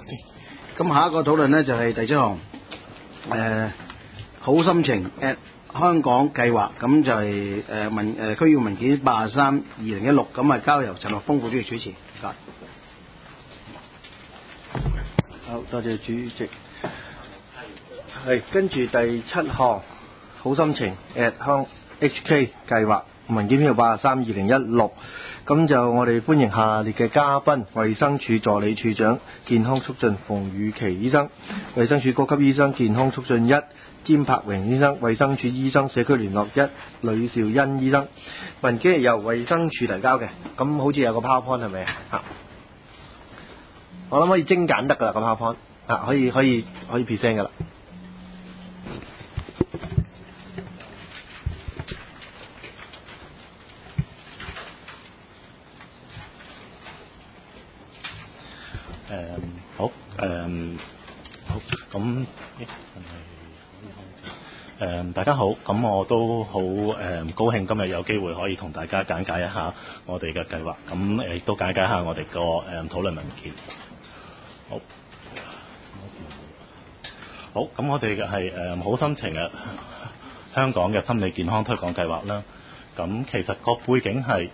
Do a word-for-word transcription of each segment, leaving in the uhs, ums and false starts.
咁下一個討論呢，就係第七項，誒好心情 at 香港計劃，咁就係誒文誒區議會文件八十三二零一六，咁啊交由陳學鋒副主席主持。 好，多謝主席。係跟住第七項好心情 at 香 H K 計劃文件編號八十三二零一六，咁就我哋歡迎下列嘅嘉賓：衛生署助理處長健康促進馮宇琪醫生，衛生署高級醫生健康促進一詹柏榮醫生，衛生署醫生社區聯絡一呂兆恩醫生。文件係由衛生署提交嘅，咁好似有個 PowerPoint 係咪啊？我諗可以精簡得㗎啦，個 PowerPoint 啊，可以可以可以 present 㗎啦。 誒、嗯、好誒、嗯、好咁誒、嗯、大家好，咁我都好誒、嗯、高興今日有機會可以同大家簡介一下我哋嘅計劃，咁誒亦都簡介一下我哋個誒討論文件。好，好咁我哋嘅係誒好心情嘅香港嘅心理健康推廣計劃啦。咁其實個背景係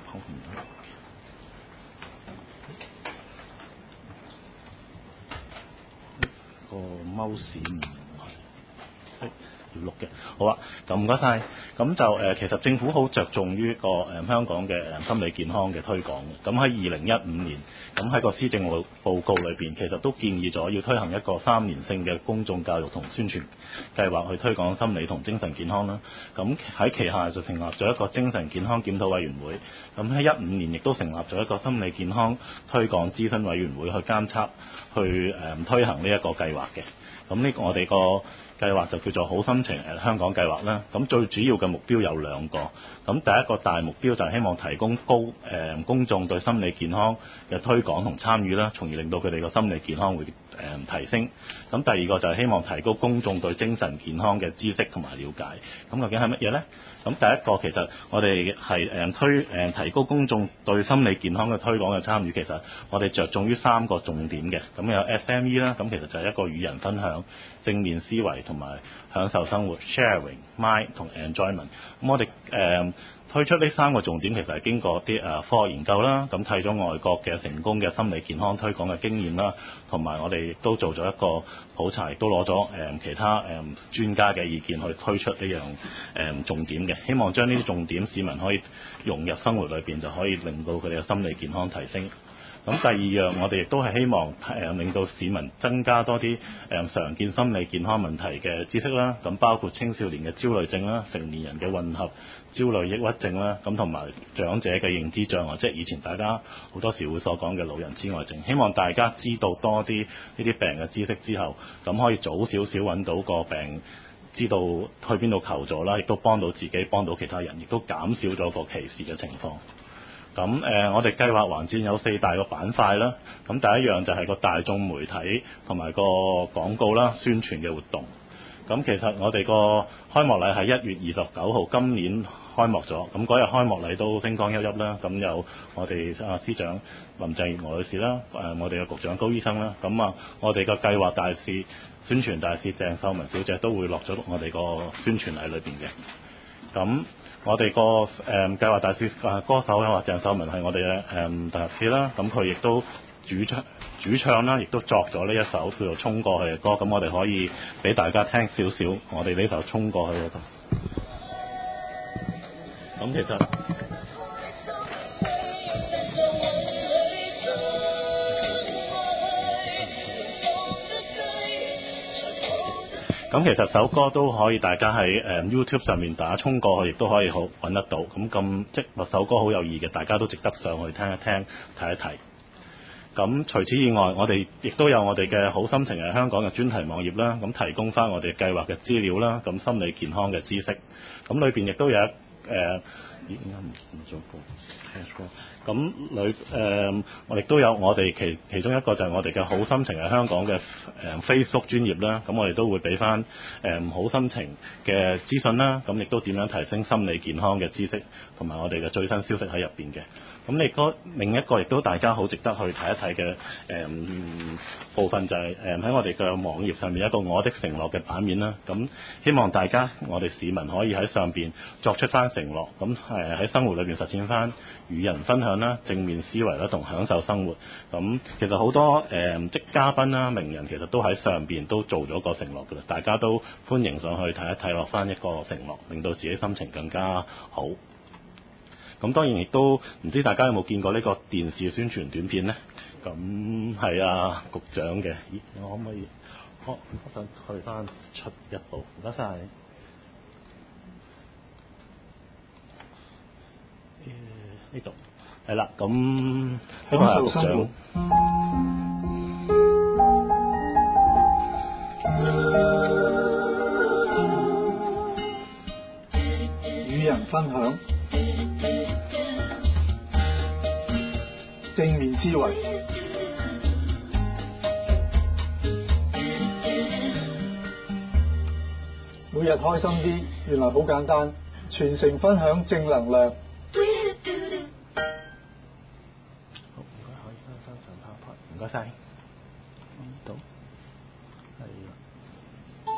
個貓屎唔係要錄嘅，好啊，咁唔該晒。咁就誒、呃，其實政府好着重於個誒、呃、香港嘅誒心理健康嘅推廣。咁喺二零一五年，咁喺個施政報告裏邊，其實都建議咗要推行一個三年性嘅公眾教育同宣傳計劃，去推廣心理同精神健康啦。咁喺旗下就成立咗一個精神健康檢討委員會。咁喺一五年亦都成立咗一個心理健康推廣諮詢委員會去監測、去誒、呃、推行呢一個計劃嘅。咁呢個我哋個計劃就叫做好心情誒香港計劃啦。咁最主要嘅目標有兩個。咁第一個大目標就係希望提供高誒、呃、公眾對心理健康嘅推廣同參與啦，從而令到佢哋個心理健康會誒、呃、提升。咁第二個就係希望提高公眾對精神健康嘅知識同埋了解。咁究竟係乜嘢呢？咁第一個其實我哋係誒推誒、呃、提高公眾對心理健康嘅推廣嘅參與，其實我哋着重於三個重點嘅。咁有 S M E 啦，咁其實就係一個與人分享、正面思維同埋享受生活 sharing、mind 同 enjoyment。咁我哋誒、呃推出呢三個重點，其實係經過啲誒科學研究啦，咁睇咗外國嘅成功嘅心理健康推廣嘅經驗啦，同埋我哋亦都做咗一個普查，亦都攞咗誒其他誒專家嘅意見去推出呢樣誒重點嘅，希望將呢啲重點市民可以融入生活裏邊，就可以令到佢哋嘅心理健康提升。咁第二樣，我哋亦都係希望誒、呃、令到市民增加多啲誒、呃、常見心理健康問題嘅知識啦。咁包括青少年嘅焦慮症啦，成年人嘅混合焦慮抑鬱症啦，咁同埋長者嘅認知障礙，即係以前大家好多時會所講嘅老人痴呆症。希望大家知道多啲呢啲病嘅知識之後，咁可以早少少揾到個病，知道去邊度求助啦，亦都幫到自己，幫到其他人，亦都減少咗個歧視嘅情況。咁誒、呃，我哋計劃環節有四大個板塊啦。咁第一樣就係個大眾媒體同埋個廣告啦、宣傳嘅活動。咁其實我哋個開幕禮係一月二十九號，今年開幕咗。咁嗰日開幕禮都星光熠熠啦。咁有我哋啊司長林鄭月娥女士啦，誒、呃、我哋嘅局長高醫生啦。咁啊，我哋個計劃大使、宣傳大使鄭秀文小姐都會落咗我哋個宣傳禮裏邊嘅。咁我哋個誒計劃大使誒歌手咧，話鄭秀文係我哋嘅誒大使啦，咁佢亦都主唱主唱啦，亦都作咗呢一首叫做《衝過去》嘅歌，咁我哋可以俾大家聽少少我哋呢首《衝過去》嗰度。咁其實咁其實首歌都可以大家喺誒、呃、YouTube 上面打衝過去，亦都可以好揾得到。咁咁即係首歌好有意義嘅，大家都值得上去聽一聽、睇一睇。咁除此以外，我哋亦都有我哋嘅好心情係香港嘅專題網頁啦，咁提供翻我哋計劃嘅資料啦，咁心理健康嘅知識。咁裏邊亦都有一誒。呃應該唔唔做過，咁裏誒我亦都有我哋其其中一個就係我哋嘅好心情係香港嘅誒、呃、Facebook 專頁啦，咁我哋都會俾翻誒好心情嘅資訊啦，咁亦都點樣提升心理健康嘅知識同埋我哋嘅最新消息喺入邊嘅。 咁你嗰另一個亦都大家好值得去睇一睇嘅誒部分就係誒喺我哋嘅網頁上面一個我的承諾嘅版面啦。咁希望大家我哋市民可以喺上邊作出翻承諾，咁誒喺生活裏邊實踐翻與人分享啦、正面思維啦同享受生活。咁其實好多誒、呃、即嘉賓啦、名人其實都喺上邊都做咗個承諾㗎啦，大家都歡迎上去睇一睇落翻一個承諾，令到自己心情更加好。咁當然亦都唔知大家有冇見過呢個電視宣傳短片呢？咁係啊，局長嘅，咦，我可唔可以？我我想去翻出一步，唔該晒。呢度係啦，咁呢個係局長。 與人分享正面思維，每日開心啲，原來好簡單，全城分享正能量。 好，唔該，可以翻翻上 PowerPoint，唔該晒。呢度係啦，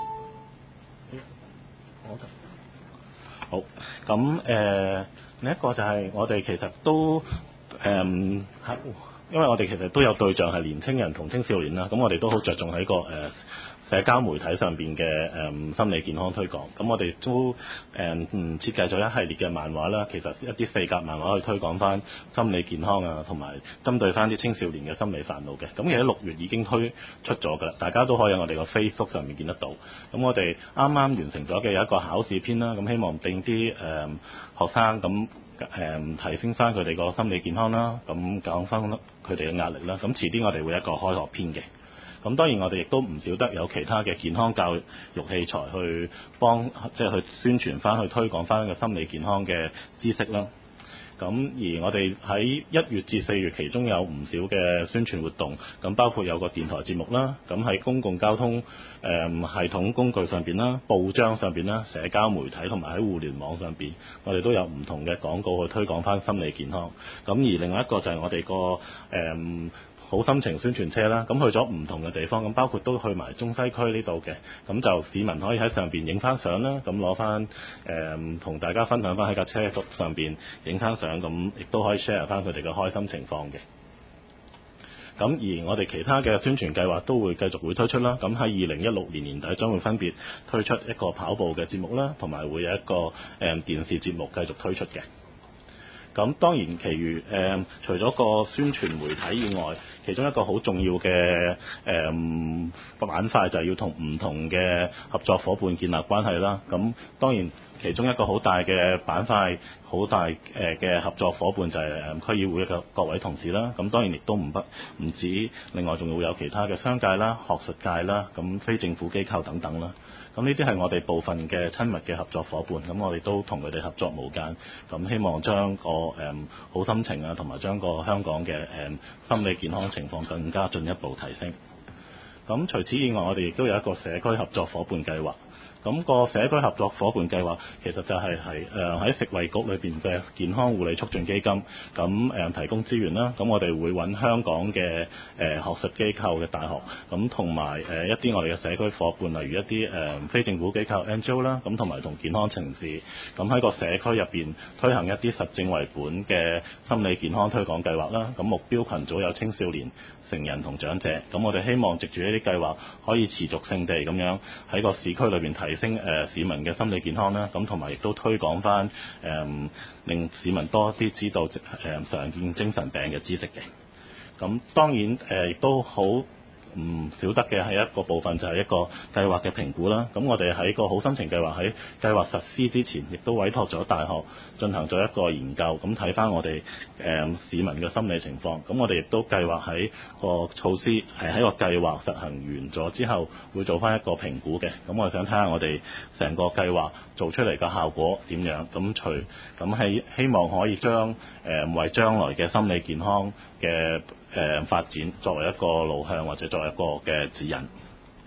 我度。好，咁誒、呃、另一個就係我哋其實都誒、呃，因為我哋其實都有對象係年青人同青少年啦，咁我哋都好着重喺個誒、呃、社交媒體上邊嘅誒心理健康推廣。咁我哋都誒嗯設計咗一系列嘅漫畫啦，其實一啲四格漫畫去推廣翻心理健康啊，同埋針對翻啲青少年嘅心理煩惱嘅。咁其實六月已經推出咗㗎啦，大家都可以喺我哋個 Facebook 上面見得到。咁我哋啱啱完成咗嘅有一個考試篇啦，咁希望定啲誒學生咁誒、呃、提升翻佢哋個心理健康啦，咁減翻佢哋嘅壓力啦。咁遲啲我哋會有一個開學篇嘅。咁當然我哋亦都唔少得有其他嘅健康教育器材去幫，即係去宣傳翻、去推廣翻個心理健康嘅知識啦。咁而我哋喺一月至四月，其中有唔少嘅宣傳活動，咁包括有個電台節目啦，咁喺公共交通誒、呃、系統工具上邊啦、報章上邊啦、社交媒體同埋喺互聯網上邊，我哋都有唔同嘅廣告去推廣翻心理健康。咁而另外一個就係我哋個誒。呃好心情宣傳車啦，咁去咗唔同嘅地方，咁包括都去埋中西區呢度嘅，咁就市民可以喺上邊影翻相啦，咁攞翻誒同大家分享翻喺架車上邊影翻相，咁亦都可以 share 翻佢哋嘅開心情況嘅。咁而我哋其他嘅宣傳計劃都會繼續會推出啦，咁喺二零一六年年底將會分別推出一個跑步嘅節目啦，同埋會有一個誒、呃、電視節目繼續推出嘅。咁當然，其餘誒、呃、除咗個宣傳媒體以外，其中一個好重要嘅誒、呃、板塊就係要同唔同嘅合作伙伴建立關係啦。咁當然，其中一個好大嘅板塊、好大誒嘅合作伙伴就係誒區議會嘅各位同事啦。咁當然亦都唔不唔止，另外仲會有其他嘅商界啦、學術界啦、咁非政府機構等等啦。咁呢啲係我哋部分嘅親密嘅合作伙伴，咁我哋都同佢哋合作無間，咁希望將個誒、嗯、好心情啊，同埋將個香港嘅誒、嗯、心理健康情況更加進一步提升。咁除此以外，我哋亦都有一個社區合作伙伴計劃。咁個社區合作伙伴計劃其實就係係誒喺食衞局裏邊嘅健康護理促進基金，咁誒、呃、提供資源啦。咁我哋會揾香港嘅誒、呃、學術機構嘅大學，咁同埋誒一啲我哋嘅社區伙伴，例如一啲誒、呃、非政府機構 N G O 啦，咁同埋同健康城市，咁喺個社區入邊推行一啲實證為本嘅心理健康推廣計劃啦。咁目標群組有青少年、成人同長者。咁我哋希望藉住呢啲計劃可以持續性地咁樣喺個市區裏邊提提升誒、呃、市民嘅心理健康啦，咁同埋亦都推廣翻誒、呃，令市民多啲知道誒、呃、常見精神病嘅知識嘅。咁當然誒亦、呃、都好唔少得嘅係一個部分，就係一個計劃嘅評估啦。咁我哋喺個好心情計劃喺計劃實施之前，亦都委託咗大學進行咗一個研究，咁睇翻我哋誒、呃、市民嘅心理情況。咁我哋亦都計劃喺個措施係喺個計劃實行完咗之後，會做翻一個評估嘅。咁我想睇下我哋成個計劃做出嚟嘅效果點樣。咁除咁係希望可以將誒、呃、為將來嘅心理健康嘅誒、呃、發展作為一個路向，或者作為一個嘅指引。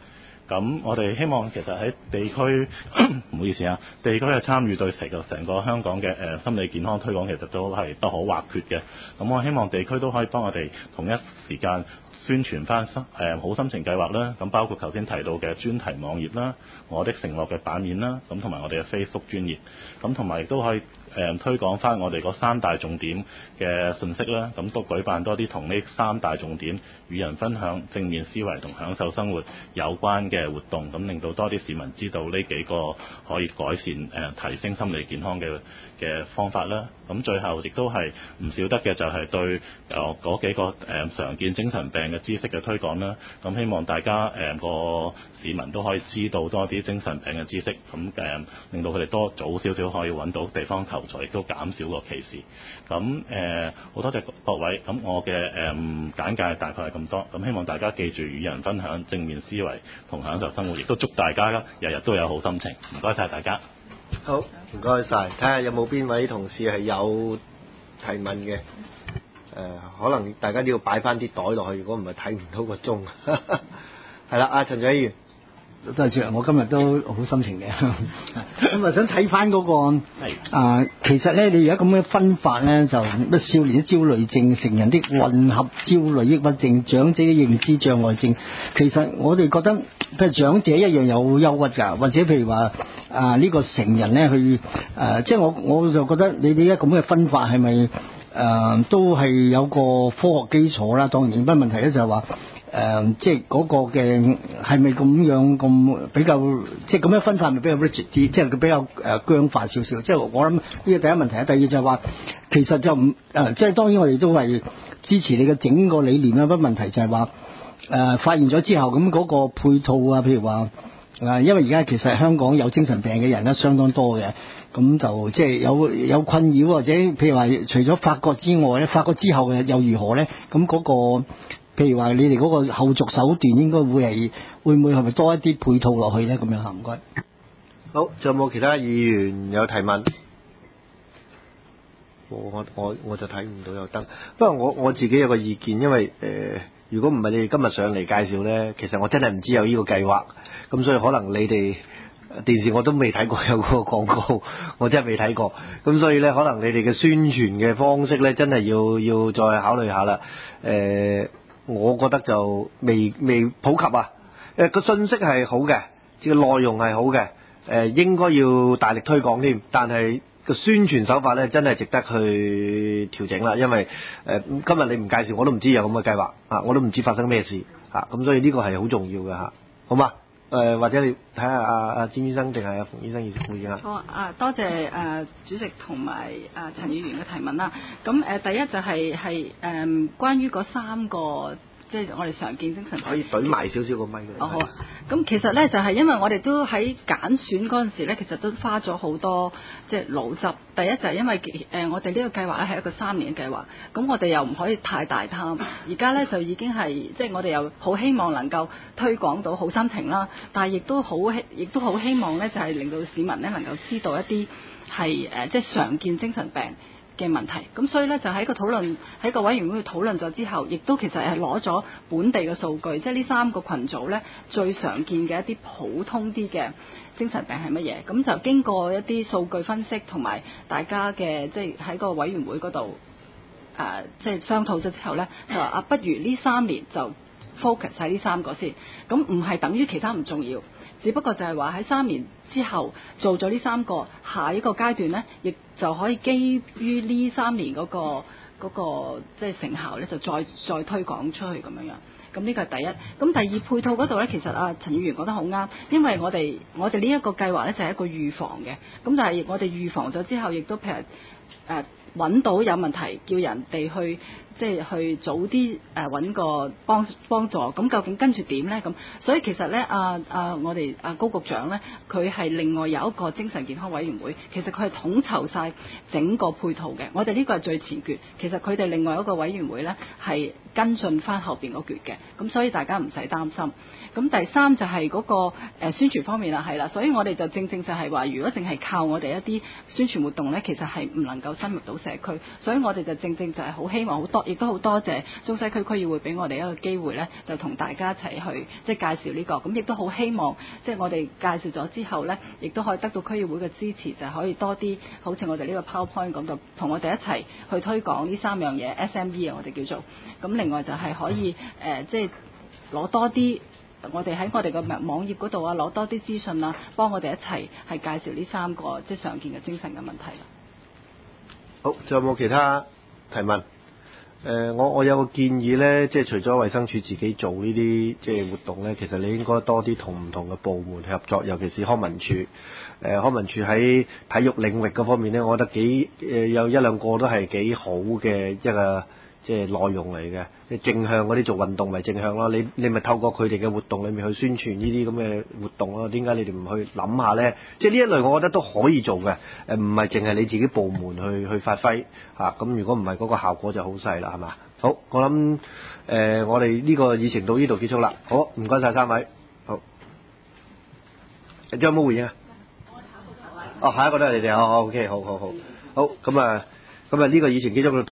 咁我哋希望其實喺地區唔好意思啊，地區嘅參與對成個成個香港嘅誒、呃、心理健康推廣其實都係不可或缺嘅。咁我希望地區都可以幫我哋同一時間宣傳翻誒、呃、好心情計劃啦，咁包括頭先提到嘅專題網頁啦、我的承諾嘅版面啦，咁同埋我哋嘅 Facebook 專頁，咁同埋亦都可以誒、呃、推廣翻我哋嗰三大重點嘅信息啦，咁都舉辦多啲同呢三大重點與人分享正面思維同享受生活有關嘅活動，咁令到多啲市民知道呢幾個可以改善誒、呃、提升心理健康嘅嘅方法啦。咁最後亦都係唔少得嘅就係對誒嗰、呃、幾個誒、呃、常見精神病嘅知識嘅推廣啦。咁希望大家誒個、呃、市民都可以知道多啲精神病嘅知識，咁誒、呃、令到佢哋多早少少可以揾到地方求助，亦都減少個歧視。咁誒好多謝各位，咁我嘅誒、呃、簡介大概係咁多。咁希望大家記住與人分享正面思維同享受生活，亦都祝大家日日都有好心情。唔該晒大家。 好，唔該晒。睇下有冇邊位同事係有提問嘅。誒、呃，可能大家都要擺翻啲袋落去，如果唔係睇唔到個鐘。係啦，阿陳仔議員。 都係我今日都好心情嘅，咁啊想睇翻嗰個啊、呃，其實咧你而家咁嘅分法咧，就乜少年的焦慮症、成人的混合焦慮抑鬱症、長者嘅認知障礙症，其實我哋覺得譬如長者一樣有憂鬱㗎，或者譬如話啊呢個成人咧去誒，即、呃、係、就是、我我就覺得你哋而家咁嘅分法係咪誒都係有個科學基礎啦？當然，不過問題咧就係話。誒、呃，即係嗰個嘅係咪咁樣咁比較，即係咁樣分法係咪比較 rigid 啲，即係佢比較誒、呃、僵化少少。即係我諗呢個第一問題啊，第二就係話其實就唔誒、呃，即係當然我哋都係支持你嘅整個理念啦。不過問題就係話誒發現咗之後，咁嗰個配套啊，譬如話誒、呃，因為而家其實香港有精神病嘅人咧相當多嘅，咁就即係有有困擾，或者譬如話除咗法國之外咧，法國之後嘅又如何咧？咁嗰、嗰個。譬如話你哋嗰個後續手段應該會係會唔會係咪多一啲配套落去咧？咁樣嚇，唔該。 好，仲有冇其他議員有提問？我我我我就睇唔到有燈。不過我我自己有個意見，因為誒、呃，如果唔係你哋今日上嚟介紹咧，其實我真係唔知有呢個計劃。咁所以可能你哋電視我都未睇過有個廣告，我真係未睇過。咁所以咧，可能你哋嘅宣傳嘅方式咧，真係要要再考慮下啦。誒、呃。我覺得就未未普及啊！誒個信息係好嘅，個內容係好嘅，誒、呃、應該要大力推廣添。但係個宣傳手法咧，真係值得去調整啦。因為誒、呃、今日你唔介紹，我都唔知有咁嘅計劃啊，我都唔知發生咩事啊。咁所以呢個係好重要嘅嚇，好嘛？誒、呃、或者你睇下阿阿詹醫生定係阿馮醫生要回應啊？ 好啊！多謝誒、呃、主席同埋誒陳議員嘅提問啦。咁誒、呃、第一就係係誒關於嗰三個。即係我哋常見精神可以懟埋少少個咪嘅。 哦好啊，咁其實咧就係、是、因為我哋都喺揀選嗰陣時咧，其實都花咗好多即係腦汁。第一就係因為誒、呃、我哋呢個計劃咧係一個三年嘅計劃，咁我哋又唔可以太大貪。而家咧就已經係即係我哋又好希望能夠推廣到好心情啦，但係亦都好希亦都好希望咧就係、是、令到市民咧能夠知道一啲係誒即係常見精神病嘅問題，咁所以咧就喺個討論喺個委員會討論咗之後，亦都其實係攞咗本地嘅數據，即係呢三個群組咧最常見嘅一啲普通啲嘅精神病係乜嘢？咁就經過一啲數據分析同埋大家嘅即係喺個委員會嗰度誒即係商討咗之後咧，就話啊不如呢三年就 focus 喺呢三個先，咁唔係等於其他唔重要。只不過就係話喺三年之後做咗呢三個，下一個階段呢，亦就可以基於呢三年嗰、嗰個嗰、嗰個即係成效呢，就再再推廣出去咁樣樣。咁呢個係第一。咁第二配套嗰度呢，其實啊陳議員講得好啱，因為我哋我哋呢一個計劃呢，就係一個預防嘅。咁但係我哋預防咗之後，亦都譬如誒揾到有問題，叫人哋去。即係去早啲誒揾個幫幫助，咁究竟跟住點呢？咁所以其實呢，啊啊我哋啊高局長呢，佢係另外有一個精神健康委員會，其實佢係統籌晒整個配套嘅。我哋呢個係最前決，其實佢哋另外一個委員會呢，係跟進翻後邊嗰決嘅，咁所以大家唔使擔心。咁第三就係嗰個誒宣傳方面啦，係啦，所以我哋就正正就係話，如果淨係靠我哋一啲宣傳活動呢，其實係唔能夠深入到市社區，所以我哋就正正就係好希望好多，亦都好多謝中西區區議會俾我哋一個機會呢，就同大家一齊去即係介紹呢個，咁亦都好希望即係我哋介紹咗之後呢，亦都可以得到區議會嘅支持，就係可以多啲好似我哋呢個 PowerPoint 咁就同我哋一齊去推廣呢三樣嘢 S M E 啊，我哋叫做咁。另外就係可以誒、呃，即係攞多啲。我哋喺我哋個網頁嗰度啊，攞多啲資訊啊，幫我哋一齊係介紹呢三個即係常見嘅精神嘅問題啦。 好，仲有冇其他提問？誒、呃，我我有個建議呢，即係除咗衛生署自己做呢啲即係活動呢，其實你應該多啲同唔同嘅部門合作，尤其是康文署。誒、呃，康文署喺體育領域嗰方面呢，我覺得幾誒、呃、有一兩個都係幾好嘅一個。即係內容嚟嘅，你正向嗰啲做運動咪正向咯。你你咪透過佢哋嘅活動裏面去宣傳呢啲咁嘅活動咯。點解你哋唔去諗下咧？即係呢一類，我覺得都可以做嘅。誒，唔係淨係你自己部門去去發揮嚇。咁、啊、如果唔係嗰個效果就好細啦，係嘛？好，我諗誒、呃，我哋呢個議程到呢度結束啦。好，唔該晒三位。好，仲有冇回應啊？哦，下一個都係你哋。哦，OK，好好好，好咁啊，咁啊，呢個議程結束。